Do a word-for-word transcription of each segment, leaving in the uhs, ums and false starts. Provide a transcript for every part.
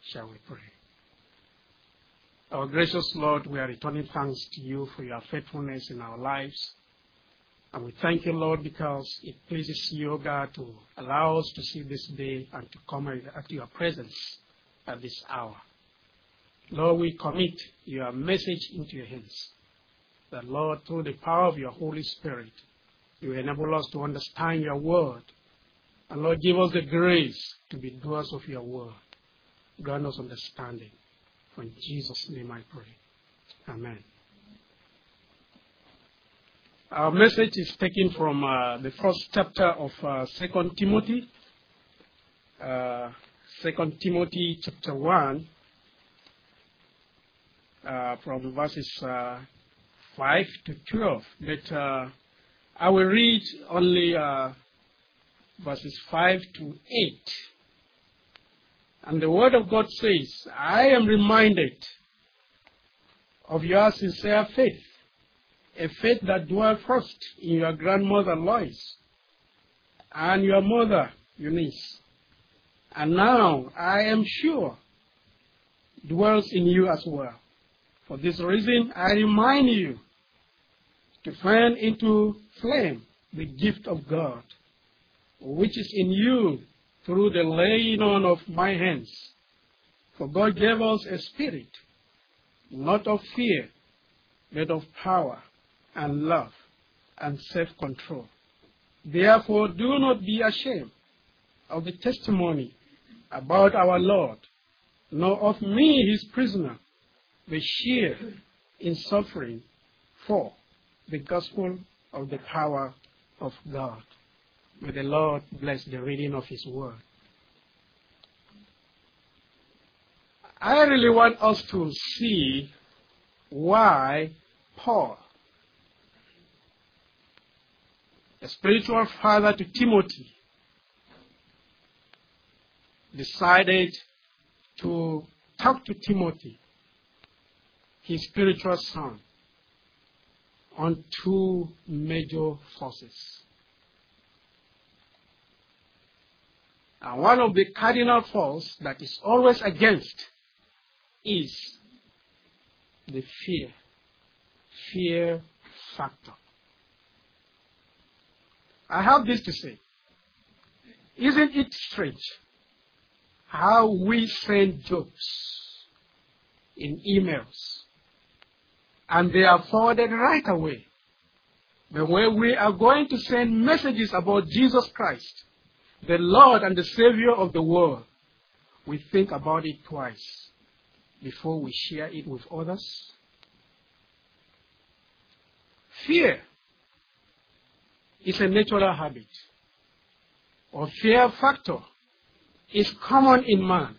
Shall we pray? Our gracious Lord, we are returning thanks to you for your faithfulness in our lives. And we thank you, Lord, because it pleases you, O God, to allow us to see this day and to come at your presence at this hour. Lord, we commit your message into your hands. That, Lord, through the power of your Holy Spirit, you enable us to understand your word. And, Lord, give us the grace to be doers of your word. Grant us understanding. For in Jesus' name I pray. Amen. Our message is taken from uh, the first chapter of uh, Second Timothy. Uh, Second Timothy chapter one, uh, from verses uh, five to twelve. But uh, I will read only uh, verses five to eight. And the Word of God says, I am reminded of your sincere faith, a faith that dwelt first in your grandmother Lois and your mother Eunice, and now I am sure dwells in you as well. For this reason, I remind you to fan into flame the gift of God, which is in you through the laying on of my hands. For God gave us a spirit, not of fear, but of power and love and self-control. Therefore, do not be ashamed of the testimony about our Lord, nor of me, his prisoner, but share in suffering for the gospel of the power of God. May the Lord bless the reading of his word. I really want us to see why Paul, a spiritual father to Timothy, decided to talk to Timothy, his spiritual son, on two major forces. And one of the cardinal forces that is always against is the fear, fear factor. I have this to say. Isn't it strange how we send jokes in emails and they are forwarded right away? But when we are going to send messages about Jesus Christ, the Lord and the Savior of the world, we think about it twice before we share it with others. Fear is a natural habit, or fear factor is common in man.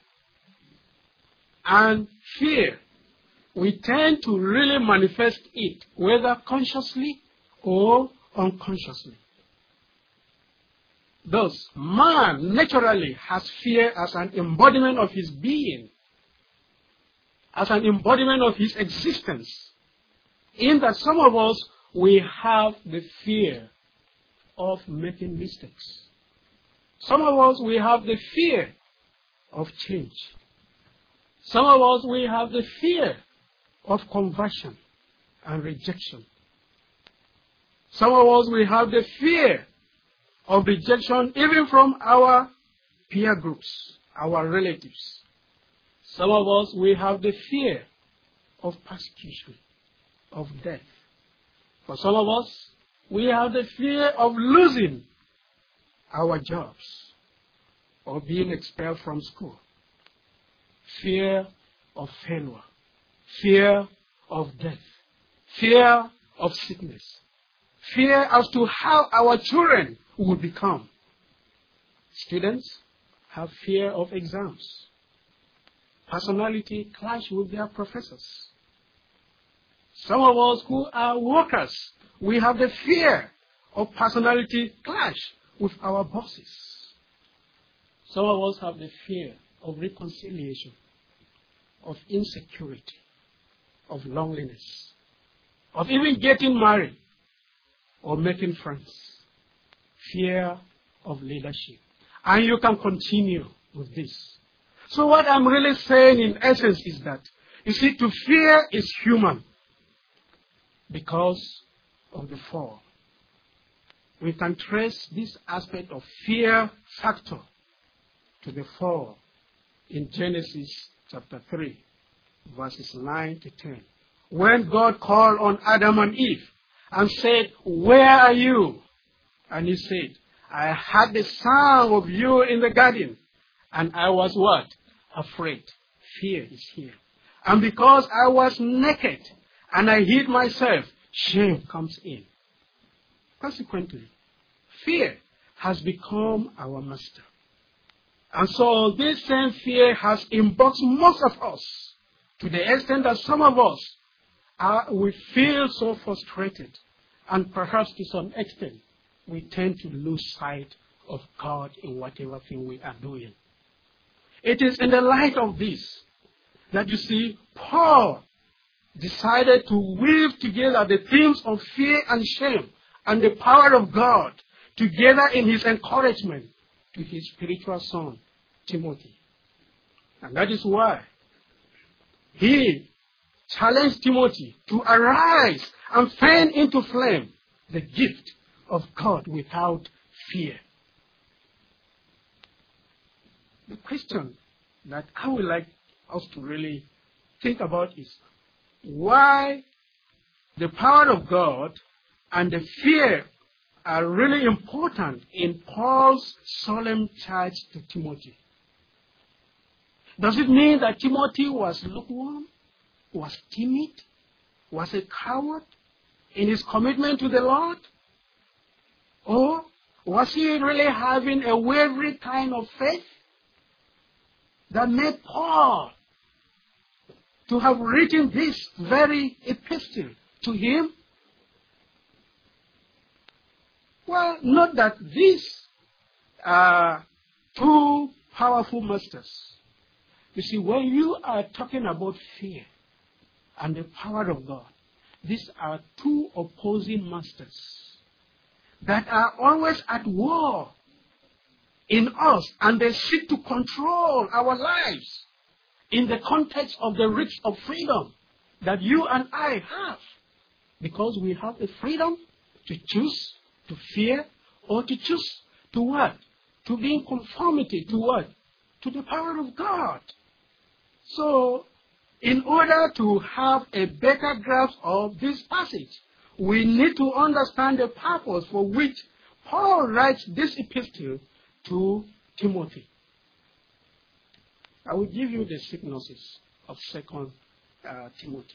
And fear, we tend to really manifest it, whether consciously or unconsciously. Thus, man naturally has fear as an embodiment of his being, as an embodiment of his existence. In that some of us, we have the fear of making mistakes. Some of us, we have the fear of change. Some of us, we have the fear of conversion and rejection. Some of us, we have the fear of rejection even from our peer groups, our relatives. Some of us, we have the fear of persecution, of death. For some of us, we have the fear of losing our jobs or being expelled from school. Fear of failure, fear of death, fear of sickness, fear as to how our children will become. Students have fear of exams. Personality clash with their professors. Some of us who are workers, we have the fear of personality clash with our bosses. Some of us have the fear of reconciliation, of insecurity, of loneliness, of even getting married or making friends. Fear of leadership. And you can continue with this. So what I'm really saying in essence is that, you see, to fear is human because of the fall. We can trace this aspect of fear factor to the fall in Genesis chapter three, verses nine to ten. When God called on Adam and Eve and said, "Where are you?" And he said, "I heard the sound of you in the garden, and I was what? Afraid." Fear is here. And because I was naked and I hid myself, shame comes in. Consequently, fear has become our master. And so this same fear has embarked most of us to the extent that some of us are, we feel so frustrated, and perhaps to some extent we tend to lose sight of God in whatever thing we are doing. It is in the light of this that you see Paul decided to weave together the themes of fear and shame and the power of God together in his encouragement to his spiritual son, Timothy. And that is why he challenged Timothy to arise and fan into flame the gift of God without fear. The question that I would like us to really think about is why the power of God and the fear are really important in Paul's solemn charge to Timothy. Does it mean that Timothy was lukewarm, was timid, was a coward in his commitment to the Lord? Or was he really having a wavering kind of faith that made Paul to have written this very epistle to him? Well, note that these are two powerful masters. You see, when you are talking about fear and the power of God, these are two opposing masters that are always at war in us, and they seek to control our lives in the context of the rights of freedom that you and I have, because we have the freedom to choose to fear or to choose to what? To be in conformity to what? To the power of God. So, in order to have a better grasp of this passage, we need to understand the purpose for which Paul writes this epistle to Timothy. I will give you the synopsis of Second uh, Timothy.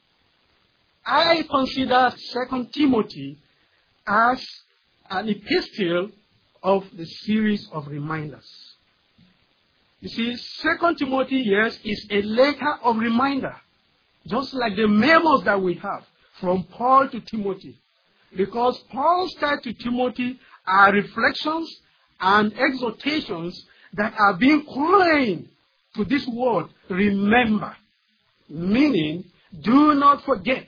I consider Second Timothy as an epistle of the series of reminders. You see, Second Timothy, yes, is a letter of reminder, just like the memos that we have from Paul to Timothy. Because Paul's letter to Timothy are reflections and exhortations that are being coined to this word, remember, meaning do not forget.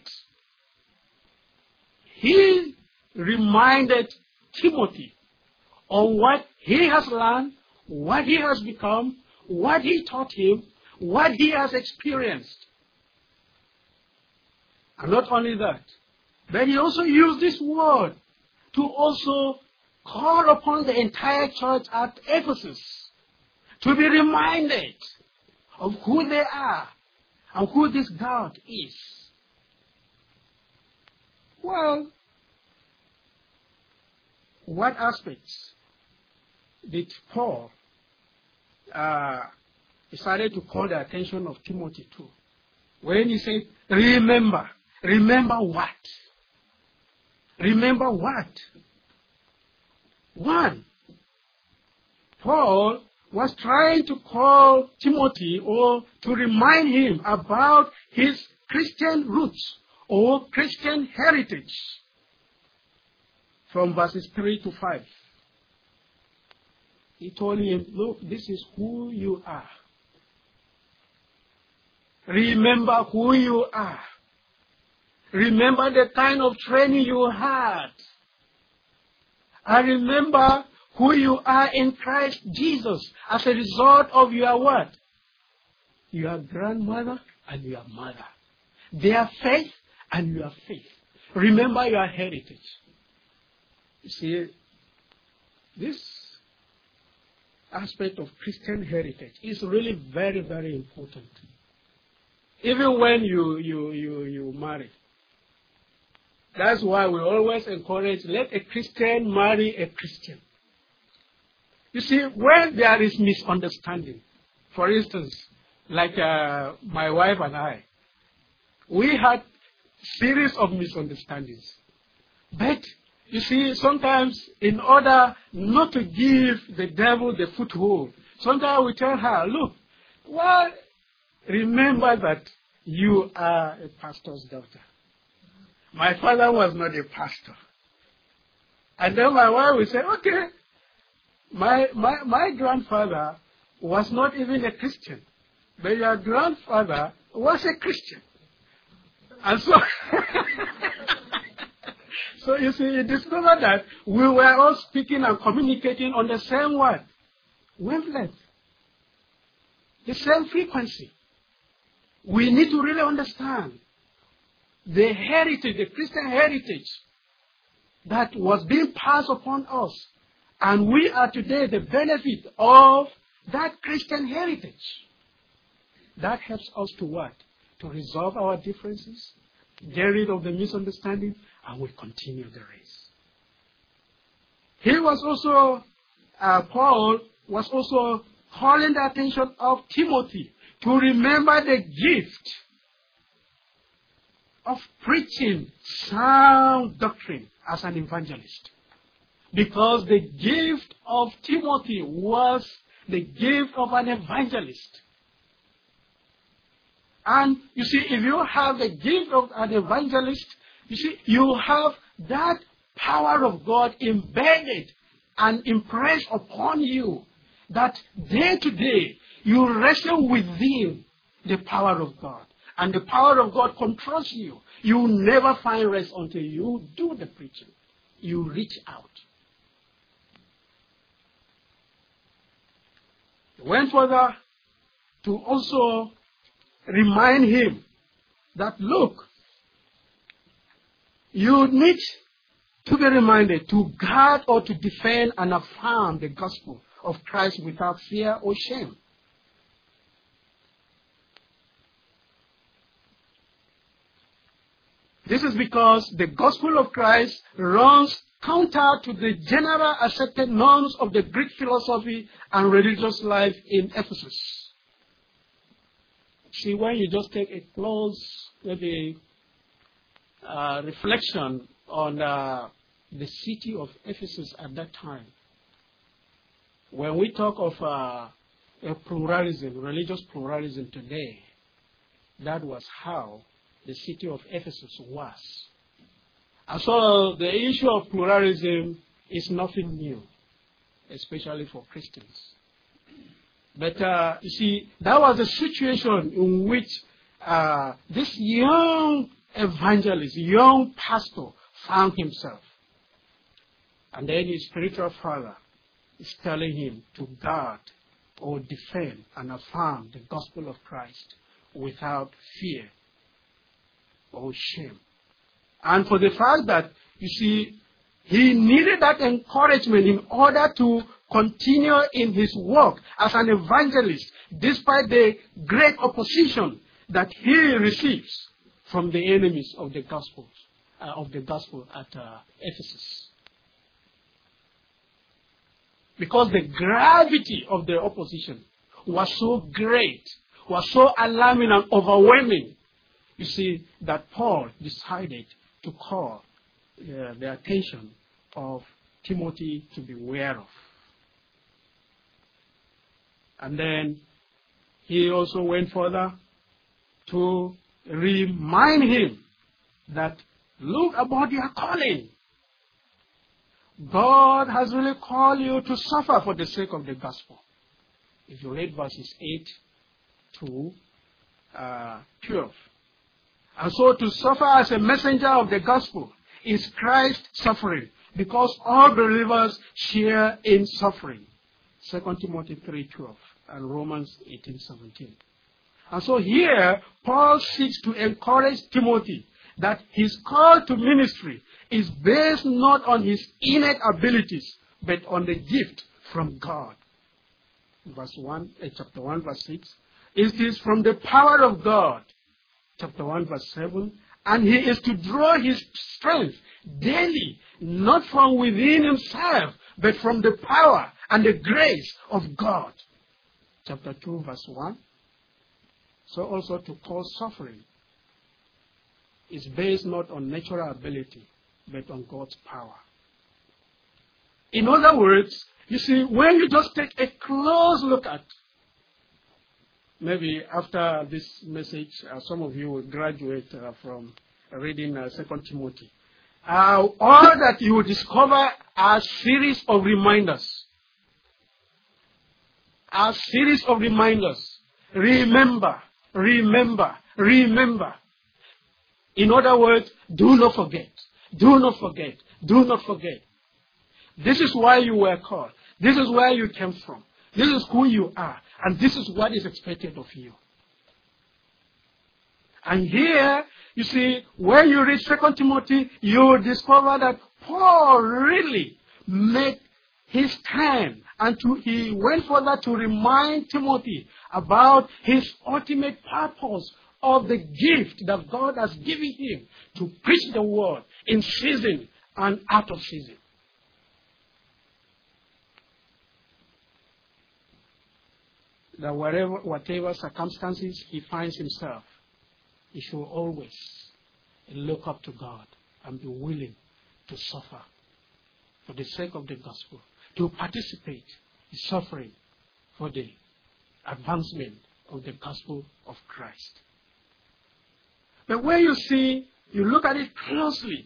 He reminded Timothy on what he has learned, what he has become, what he taught him, what he has experienced. And not only that, but he also used this word to also call upon the entire church at Ephesus to be reminded of who they are and who this God is. Well, what aspects did Paul uh, decided to call the attention of Timothy to? When he said, remember, remember what? Remember what? One, Paul was trying to call Timothy or to remind him about his Christian roots or Christian heritage from verses three to five. He told him, look, this is who you are. Remember who you are. Remember the kind of training you had. And remember who you are in Christ Jesus as a result of your what? your grandmother and your mother. Their faith and your faith. Remember your heritage. You see, this aspect of Christian heritage is really very, very important. Even when you, you, you, you marry. That's why we always encourage, let a Christian marry a Christian. You see, when there is misunderstanding, for instance, like uh, my wife and I, we had series of misunderstandings. But, you see, sometimes in order not to give the devil the foothold, sometimes we tell her, look, well, remember that you are a pastor's daughter. My father was not a pastor. And then my wife will say, okay, my, my, my grandfather was not even a Christian, but your grandfather was a Christian. And so, so you see, you discover that we were all speaking and communicating on the same word, wavelength, the same frequency. We need to really understand the heritage, the Christian heritage that was being passed upon us. And we are today the benefit of that Christian heritage. That helps us to what? To resolve our differences, get rid of the misunderstanding, and we continue the race. He was also, uh, Paul was also calling the attention of Timothy to remember the gift of preaching sound doctrine as an evangelist. Because the gift of Timothy was the gift of an evangelist. And you see, if you have the gift of an evangelist, you see, you have that power of God embedded and impressed upon you, that day to day you wrestle within the power of God. And the power of God controls you. You will never find rest until you do the preaching. You reach out. He went further to also remind him that, look, you need to be reminded to guard or to defend and affirm the gospel of Christ without fear or shame. This is because the gospel of Christ runs counter to the general accepted norms of the Greek philosophy and religious life in Ephesus. See, when you just take a close, maybe, uh, reflection on uh, the city of Ephesus at that time, when we talk of uh, a pluralism, religious pluralism today, that was how the city of Ephesus was. And so the issue of pluralism is nothing new, especially for Christians. But uh, you see, that was a situation in which uh, this young evangelist, young pastor found himself. And then his spiritual father is telling him to guard or defend and affirm the gospel of Christ without fear or shame. And for the fact that, you see, he needed that encouragement in order to continue in his work as an evangelist, despite the great opposition that he receives from the enemies of the gospel, uh, of the gospel at uh, Ephesus. Because the gravity of the opposition was so great, was so alarming and overwhelming, you see, that Paul decided to call uh, the attention of Timothy to be aware of. And then he also went further to remind him that, look about your calling. God has really called you to suffer for the sake of the gospel. If you read verses eight to twelve. And so to suffer as a messenger of the gospel is Christ's suffering, because all believers share in suffering. Second Timothy three twelve and Romans eighteen seventeen. And so here, Paul seeks to encourage Timothy that his call to ministry is based not on his innate abilities, but on the gift from God. Verse one, uh, chapter one, verse six. It is from the power of God. Chapter one, verse seven. And he is to draw his strength daily, not from within himself, but from the power and the grace of God. Chapter two, verse one. So also to cause suffering is based not on natural ability, but on God's power. In other words, you see, when you just take a close look at, maybe after this message, uh, some of you will graduate uh, from reading uh, Second Timothy. Uh, all that you will discover are a series of reminders. A series of reminders. Remember, remember, remember. In other words, do not forget. Do not forget. Do not forget. This is why you were called. This is where you came from. This is who you are. And this is what is expected of you. And here, you see, when you read Second Timothy, you will discover that Paul really made his time. And to, he went further to remind Timothy about his ultimate purpose of the gift that God has given him to preach the word in season and out of season. That whatever, whatever circumstances he finds himself, he should always look up to God and be willing to suffer for the sake of the gospel, to participate in suffering for the advancement of the gospel of Christ. But when you see, you look at it closely,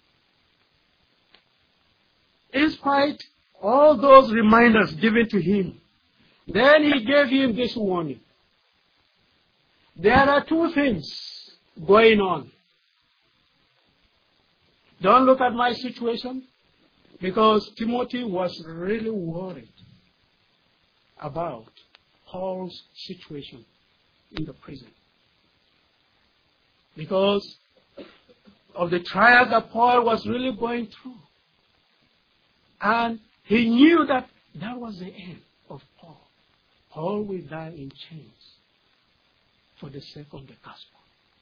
in spite of all those reminders given to him, then he gave him this warning. There are two things going on. Don't look at my situation, because Timothy was really worried about Paul's situation in the prison. Because of the trial that Paul was really going through. And he knew that that was the end of Paul. Paul will die in chains for the sake of the gospel.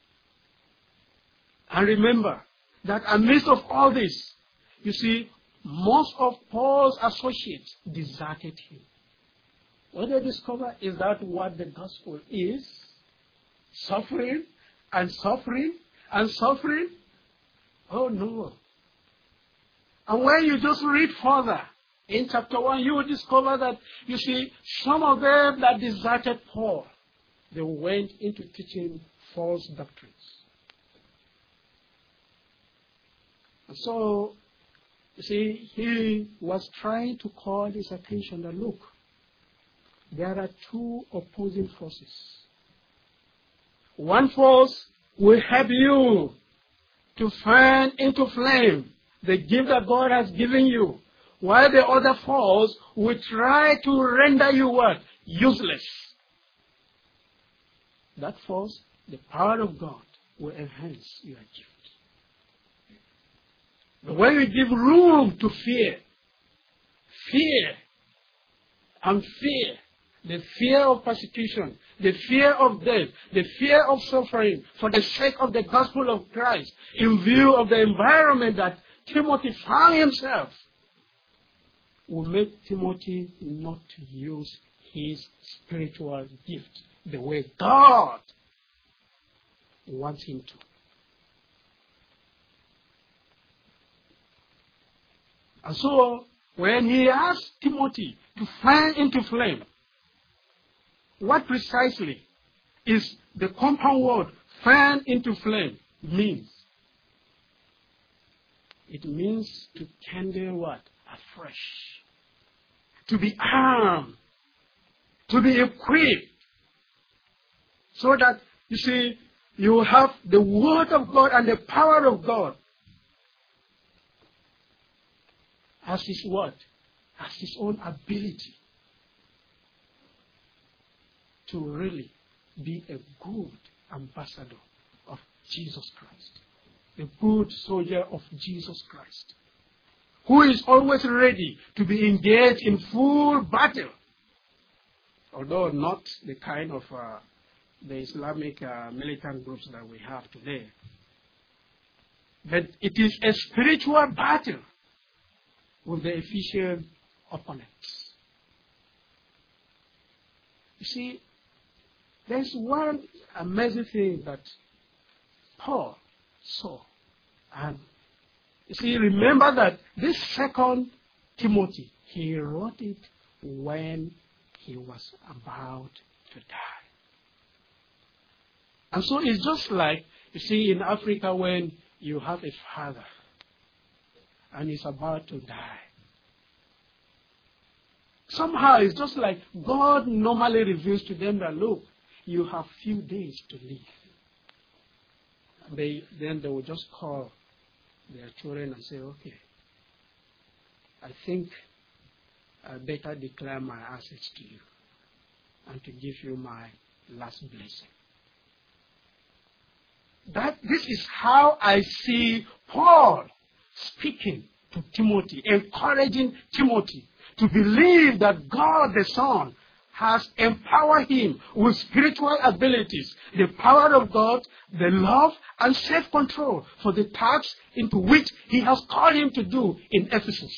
And remember that amidst of all this, you see, most of Paul's associates deserted him. What they discover is that what the gospel is, suffering and suffering and suffering. Oh no. And when you just read further, in chapter one, you will discover that, you see, some of them that deserted Paul, they went into teaching false doctrines. And so, you see, he was trying to call his attention that, look, there are two opposing forces. One force will help you to fan into flame the gift that God has given you, while the other force will try to render you what? Useless. That force, the power of God, will enhance your gift. But when you give room to fear, fear and fear, the fear of persecution, the fear of death, the fear of suffering for the sake of the gospel of Christ, in view of the environment that Timothy found himself, will make Timothy not to use his spiritual gift the way God wants him to. And so, when he asked Timothy to fan into flame, what precisely is the compound word fan into flame means? It means to kindle what? Afresh. To be armed. To be equipped. So that, you see, you have the word of God and the power of God as his word, as his own ability to really be a good ambassador of Jesus Christ, a good soldier of Jesus Christ, who is always ready to be engaged in full battle, although not the kind of uh, the Islamic uh, militant groups that we have today. But it is a spiritual battle with the Ephesian opponents. You see, there's one amazing thing that Paul saw. And you see, remember that this second Timothy, he wrote it when he was about to die. And so it's just like, you see, in Africa when you have a father and he's about to die. Somehow it's just like God normally reveals to them that, look, you have few days to live. They, then they will just call their children and say, okay, I think I better declare my assets to you and to give you my last blessing. That this is how I see Paul speaking to Timothy, encouraging Timothy to believe that God the Son has empowered him with spiritual abilities, the power of God, the love, and self-control for the tasks into which he has called him to do in Ephesus.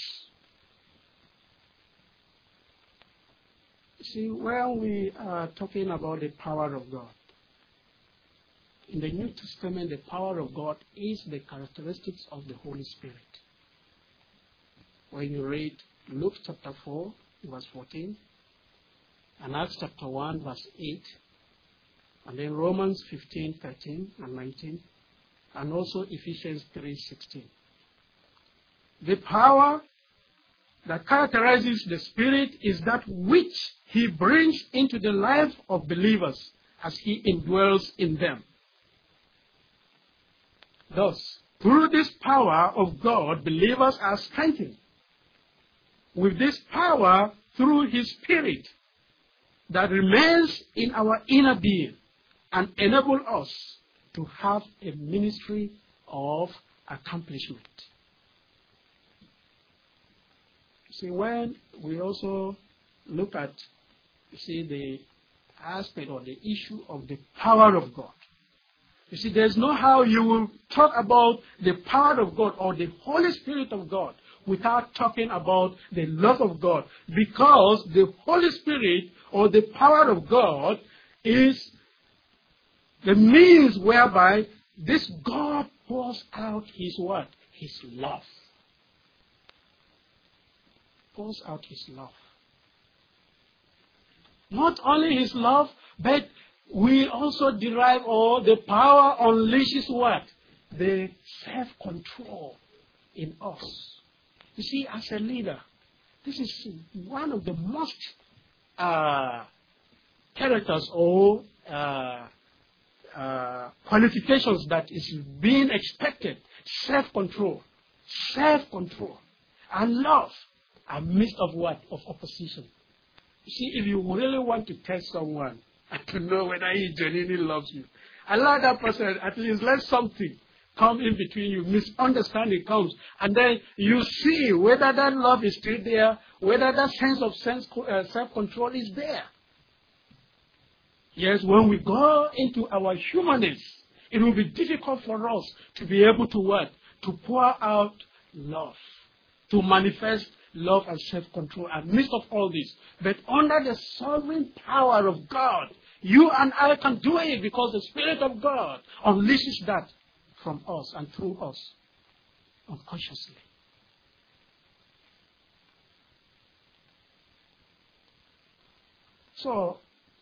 See, when we are talking about the power of God, in the New Testament, the power of God is the characteristics of the Holy Spirit. When you read Luke chapter four, verse fourteen, and Acts chapter one, verse eight, and then Romans fifteen, thirteen, and nineteen, and also Ephesians three, sixteen. The power that characterizes the Spirit is that which He brings into the life of believers as He indwells in them. Thus, through this power of God, believers are strengthened with this power through His Spirit that remains in our inner being and enable us to have a ministry of accomplishment. See, when we also look at, you see, the aspect or the issue of the power of God, you see, there's no how you will talk about the power of God or the Holy Spirit of God without talking about the love of God, because the Holy Spirit or the power of God is the means whereby this God pours out His what? His love. Pours out His love. Not only His love, but we also derive, or the power unleashes what? The self-control in us. You see, as a leader, this is one of the most uh, characters or uh, uh, qualifications that is being expected. Self-control. Self-control. And love amidst of what? Of opposition. You see, if you really want to test someone and to know whether he genuinely loves you, allow that person, at least let something come in between you, misunderstanding comes, and then you see whether that love is still there, whether that sense of sense, uh, self-control is there. Yes, when we go into our humanness, it will be difficult for us to be able to what? To pour out love, to manifest love and self-control amidst of all this. But under the sovereign power of God, you and I can do it because the Spirit of God unleashes that from us and through us unconsciously. So,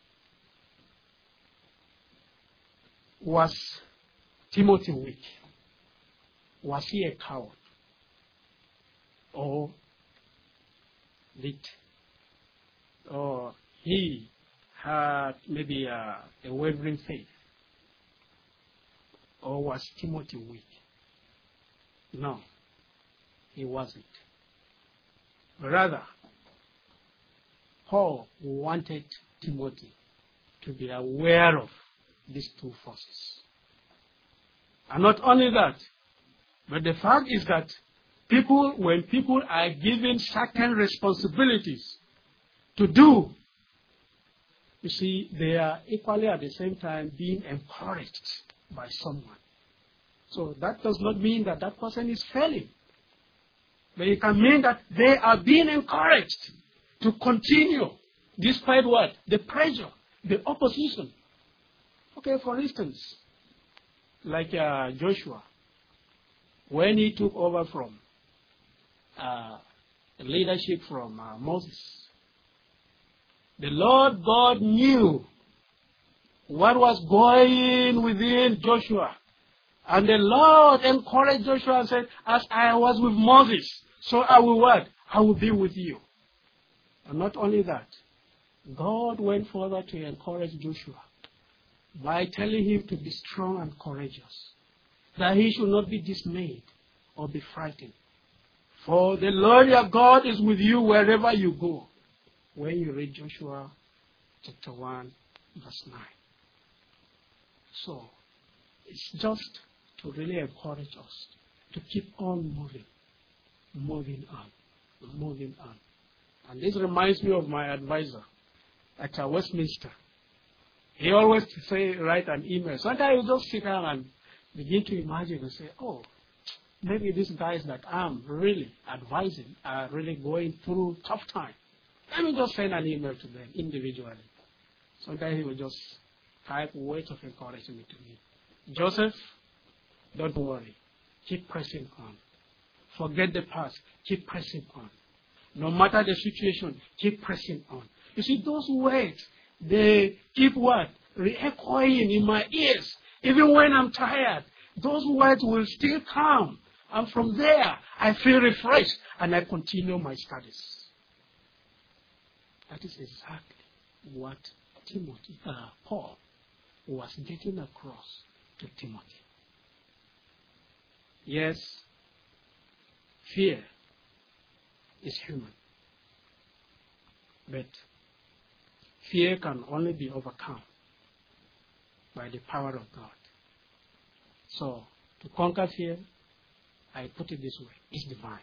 was Timothy weak? Was he a coward? Or did or he had maybe a, a wavering faith? Or was Timothy weak? No, he wasn't. Rather, Paul wanted Timothy to be aware of these two forces. And not only that, but the fact is that people, when people are given certain responsibilities to do, you see, they are equally at the same time being encouraged by someone. So that does not mean that that person is failing. But it can mean that they are being encouraged to continue despite what? The pressure, the opposition. Okay, for instance, like uh, Joshua, when he took over from uh, leadership from uh, Moses, the Lord God knew what was going within Joshua. And the Lord encouraged Joshua and said, as I was with Moses, so I will what? I will be with you. And not only that, God went further to encourage Joshua by telling him to be strong and courageous, that he should not be dismayed or be frightened. For the Lord your God is with you wherever you go. When you read Joshua chapter one, verse nine. So, it's just to really encourage us to keep on moving, moving on, moving on. And this reminds me of my advisor at uh, Westminster. He always say, write an email. Sometimes you just sit down and begin to imagine and say, oh, maybe these guys that I'm really advising are really going through tough time. Let me just send an email to them individually. Sometimes he will just type words of encouragement to me. Joseph, don't worry. Keep pressing on. Forget the past. Keep pressing on. No matter the situation, keep pressing on. You see, those words, they keep what? Re-echoing in my ears. Even when I'm tired, those words will still come. And from there, I feel refreshed and I continue my studies. That is exactly what Timothy, uh, Paul was getting across to Timothy. Yes, fear is human. But fear can only be overcome by the power of God. So, to conquer fear, I put it this way, is divine.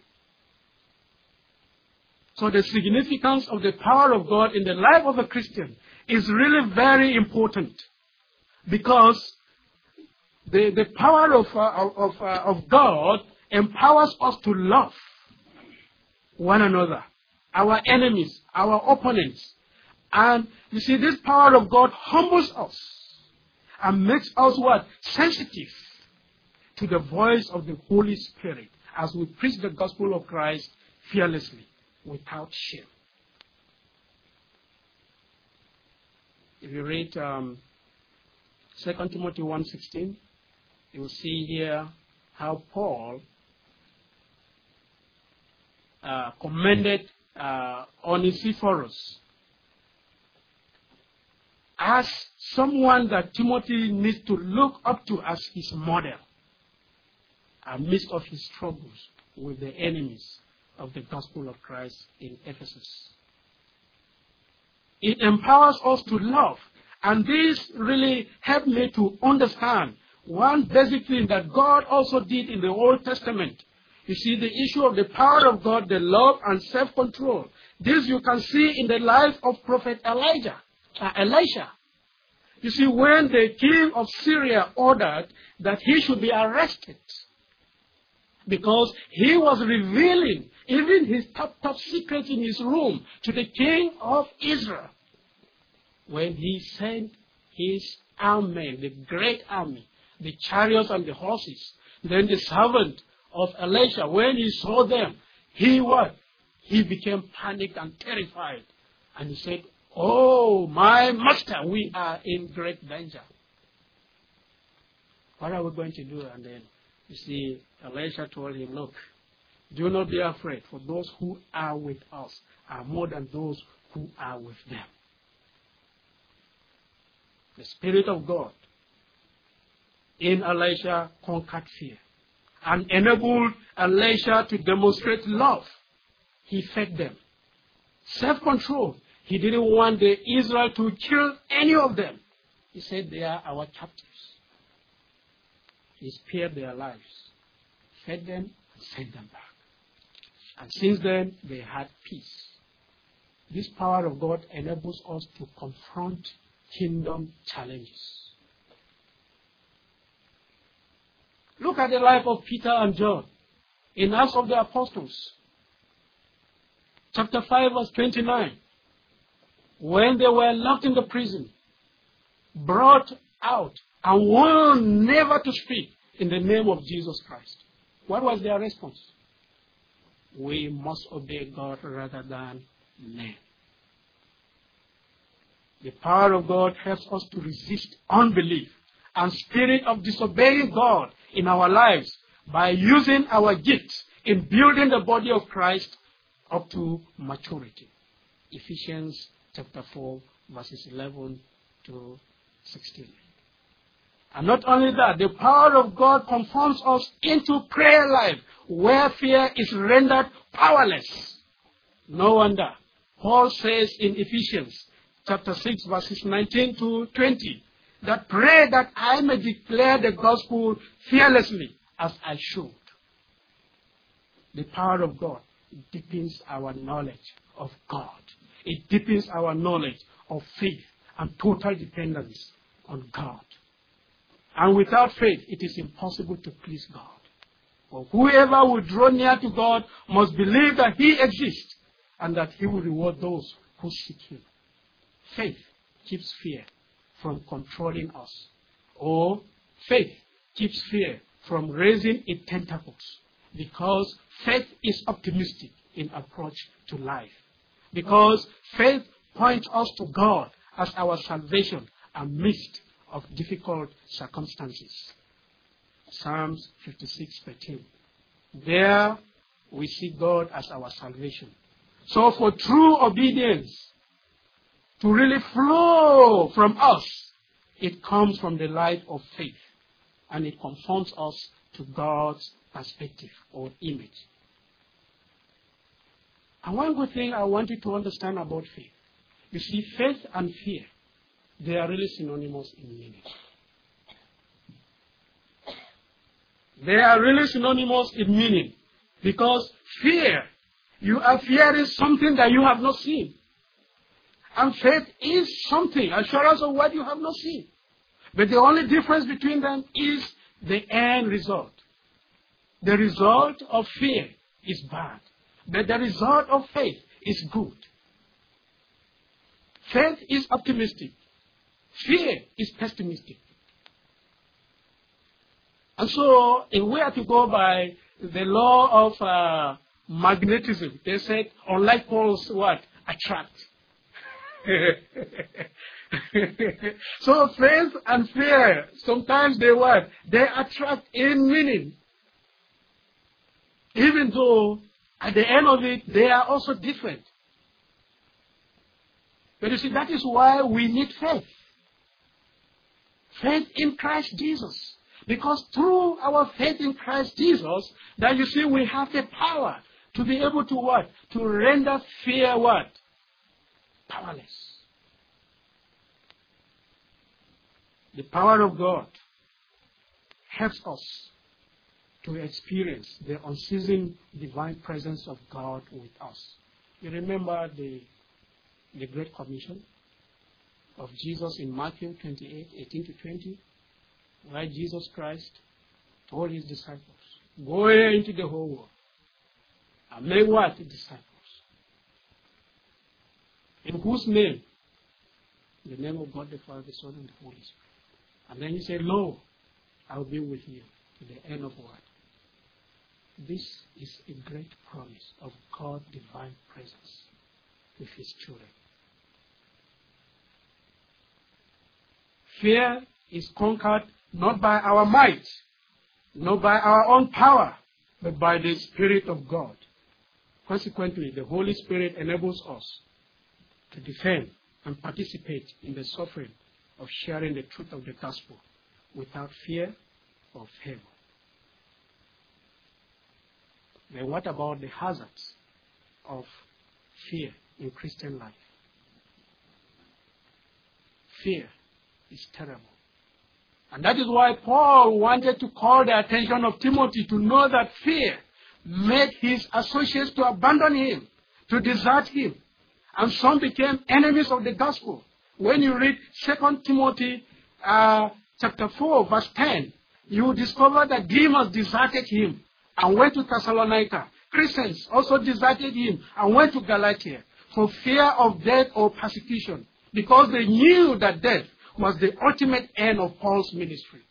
So the significance of the power of God in the life of a Christian is really very important, because the, the power of, uh, of, uh, of God empowers us to love one another, our enemies, our opponents. And you see, this power of God humbles us and makes us what? Sensitive to the voice of the Holy Spirit as we preach the gospel of Christ fearlessly, without shame. If you read um, Second Timothy one sixteen, you will see here how Paul uh, commended uh, Onesiphorus as someone that Timothy needs to look up to as his model amidst of his struggles with the enemies of the gospel of Christ in Ephesus. It empowers us to love. And this really helped me to understand one basic thing that God also did in the Old Testament. You see, the issue of the power of God, the love and self-control. This you can see in the life of Prophet Elijah, uh, Elisha. You see, when the king of Syria ordered that he should be arrested, because he was revealing even his top, top secret in his room to the king of Israel, when he sent his army, the great army, the chariots and the horses, then the servant of Elisha, when he saw them, he what? He became panicked and terrified. And he said, oh, my master, we are in great danger. What are we going to do? And then, you see, Elisha told him, look, do not be afraid, for those who are with us are more than those who are with them. The Spirit of God in Elisha conquered fear and enabled Elisha to demonstrate love. He fed them. Self-control. He didn't want the Israel to kill any of them. He said they are our captives. He spared their lives, fed them, and sent them back. And since then, they had peace. This power of God enables us to confront kingdom challenges. Look at the life of Peter and John in Acts of the Apostles, chapter five, verse twenty-nine. When they were locked in the prison, brought out, and warned never to speak in the name of Jesus Christ. What was their response? We must obey God rather than men. The power of God helps us to resist unbelief and spirit of disobeying God in our lives by using our gifts in building the body of Christ up to maturity. Ephesians chapter four, verses eleven to sixteen. And not only that, the power of God conforms us into prayer life where fear is rendered powerless. No wonder. Paul says in Ephesians chapter six, verses nineteen to twenty, that pray that I may declare the gospel fearlessly as I should. The power of God deepens our knowledge of God. It deepens our knowledge of faith and total dependence on God. And without faith, it is impossible to please God. For whoever will draw near to God must believe that He exists and that He will reward those who seek Him. Faith keeps fear from controlling us. Or faith keeps fear from raising its tentacles. Because faith is optimistic in approach to life. Because faith points us to God as our salvation amidst of difficult circumstances. Psalms fifty-six, thirteen. There we see God as our salvation. So for true obedience to really flow from us, it comes from the life of faith. And it conforms us to God's perspective or image. And one good thing I want you to understand about faith. You see, faith and fear, they are really synonymous in meaning. They are really synonymous in meaning. Because fear, you are fearing something that you have not seen. And faith is something, assurance of what you have not seen. But the only difference between them is the end result. The result of fear is bad. But the result of faith is good. Faith is optimistic. Fear is pessimistic. And so, if we are to go by the law of uh, magnetism, they said, unlike poles, what? Attract. So, faith and fear, sometimes they what? They attract in meaning. Even though, at the end of it, they are also different. But you see, that is why we need faith. Faith in Christ Jesus. Because through our faith in Christ Jesus, that you see, we have the power to be able to what? To render fear what? Powerless. The power of God helps us to experience the unceasing divine presence of God with us. You remember the, the Great Commission of Jesus in Matthew twenty-eight, eighteen to twenty, where Jesus Christ told his disciples, go into the whole world and make what? Disciples. In whose name? In the name of God the Father, the Son, and the Holy Spirit. And then he said, lo, I will be with you to the end of what? This is a great promise of God's divine presence with his children. Fear is conquered not by our might, not by our own power, but by the Spirit of God. Consequently, the Holy Spirit enables us to defend and participate in the suffering of sharing the truth of the gospel without fear or favor. Then what about the hazards of fear in Christian life? fear is terrible. And that is why Paul wanted to call the attention of Timothy to know that fear made his associates to abandon him, to desert him. And some became enemies of the gospel. When you read Second Timothy uh, chapter four, verse ten, you discover that Demas deserted him and went to Thessalonica. Christians also deserted him and went to Galatia for fear of death or persecution, because they knew that death was the ultimate end of Paul's ministry.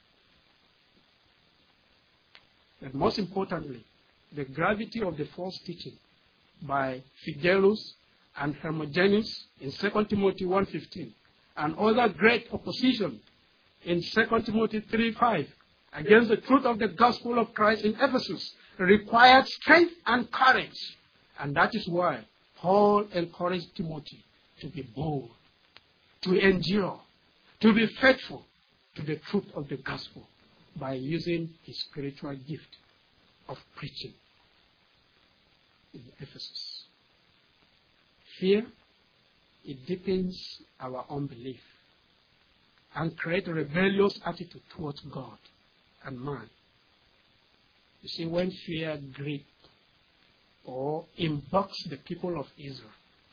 But most importantly, the gravity of the false teaching by Figelus and Hermogenes in Second Timothy one fifteen, and other great opposition in Second Timothy three five against the truth of the gospel of Christ in Ephesus required strength and courage. And that is why Paul encouraged Timothy to be bold, to endure, to be faithful to the truth of the gospel by using his spiritual gift of preaching in Ephesus. Fear, it deepens our unbelief and creates a rebellious attitude towards God and man. You see, when fear gripped or embarks the people of Israel,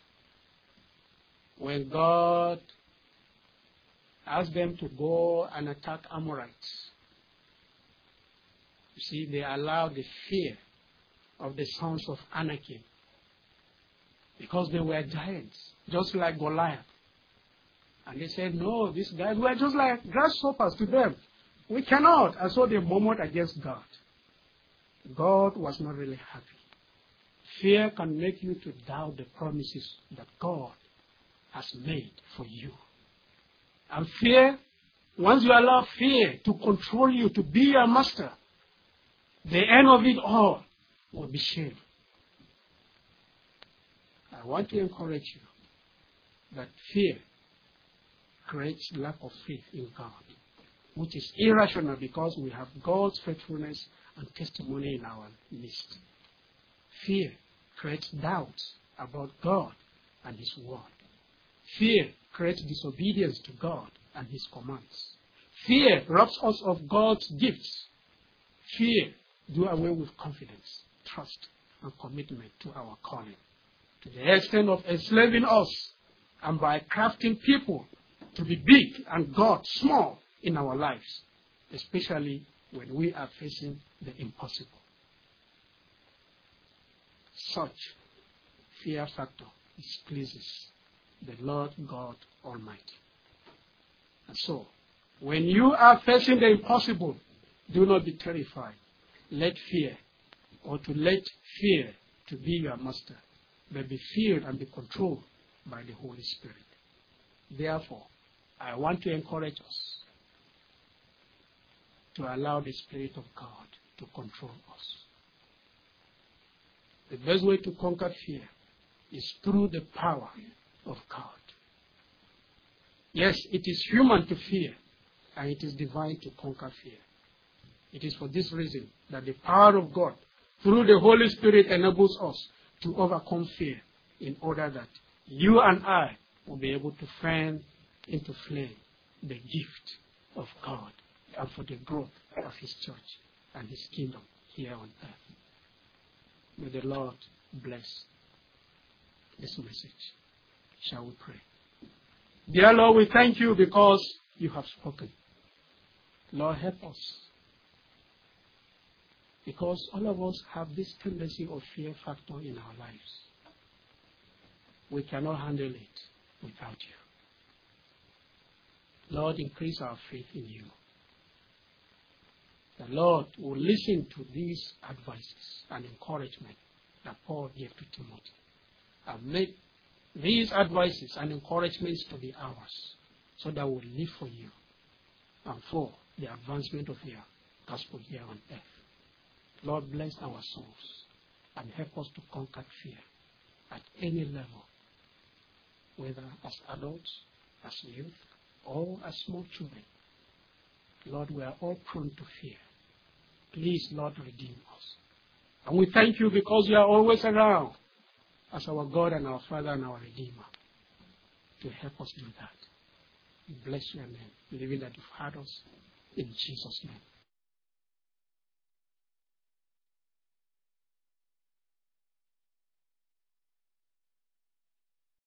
when God asked them to go and attack Amorites, you see, they allowed the fear of the sons of Anakim, because they were giants, just like Goliath. And they said, no, these guys were just like grasshoppers to them. We cannot. And so they murmured against God. God was not really happy. Fear can make you to doubt the promises that God has made for you. And fear, once you allow fear to control you, to be your master, the end of it all will be shame. I want to encourage you that fear creates lack of faith in God, which is irrational because we have God's faithfulness and testimony in our midst. Fear creates doubts about God and His word. Fear creates disobedience to God and His commands. Fear robs us of God's gifts. Fear do away with confidence, trust, and commitment to our calling, to the extent of enslaving us and by crafting people to be big and God small in our lives, especially when we are facing the impossible. Such fear factor displeases the Lord God Almighty. And so, when you are facing the impossible, do not be terrified. Let fear, or to let fear to be your master, but be filled and be controlled by the Holy Spirit. Therefore, I want to encourage us to allow the Spirit of God to control us. The best way to conquer fear is through the power of God. Yes, it is human to fear, and it is divine to conquer fear. It is for this reason that the power of God, through the Holy Spirit, enables us to overcome fear in order that you and I will be able to fan into flame the gift of God and for the growth of His church and His kingdom here on earth. May the Lord bless this message. Shall we pray? Dear Lord, we thank you because you have spoken. Lord, help us. Because all of us have this tendency of fear factor in our lives. We cannot handle it without you. Lord, increase our faith in you. The Lord will listen to these advices and encouragement that Paul gave to Timothy, and make these advices and encouragements to be ours, so that we'll live for you and for the advancement of your gospel here on earth. Lord, bless our souls and help us to conquer fear at any level, whether as adults, as youth, or as small children. Lord, we are all prone to fear. Please, Lord, redeem us. And we thank you because you are always around as our God and our Father and our Redeemer to help us do that. We bless your name, believing that you've heard us. In Jesus' name.